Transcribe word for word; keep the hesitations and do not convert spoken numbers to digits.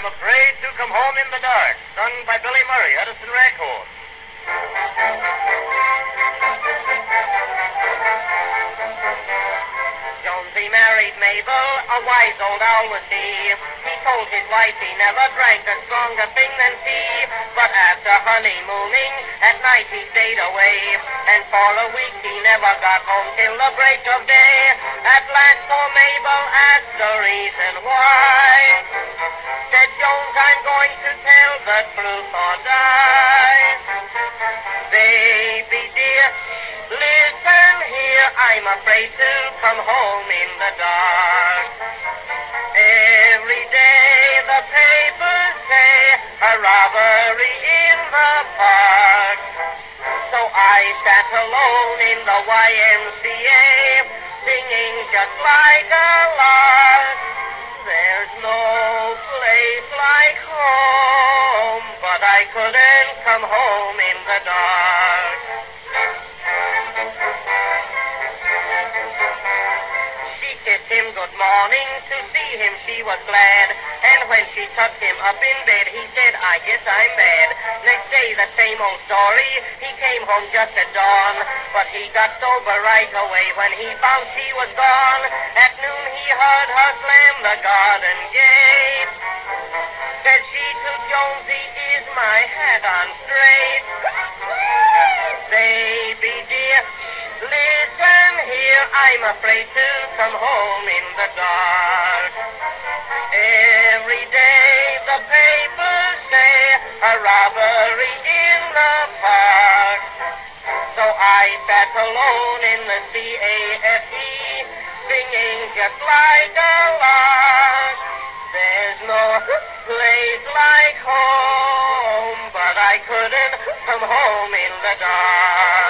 I'm Afraid to Come Home in the Dark, sung by Billy Murray, Edison Records. Jonesy married Mabel, a wise old owl was he. He told his wife he never drank a stronger thing than tea. But after honeymooning, at night he stayed away. And for a week he never got home till the break of day. At last poor Mabel asked the reason why. Said Jones, I'm going to tell the truth or die. Baby dear, listen here, I'm afraid to come home in the dark. Every day the papers say a robbery in the park. So I sat alone in the Y M C A, singing just like a lark. There's no place like home, but I couldn't come home in the dark. She kissed him good morning, to see him she was glad. And when she tucked him up in bed, he said, I guess I'm bad. Next day, the same old story. He came home just at dawn, but he got sober right away when he found she was gone. At noon, he heard her slam the garden gate. Said she to Jonesy, is my hat on straight? Baby dear, listen here, I'm afraid to come home in the dark. Every day the papers say a robbery in the park. So I sat alone in the C A F E, singing just like a lark. There's no place like home, but I couldn't come home in the dark.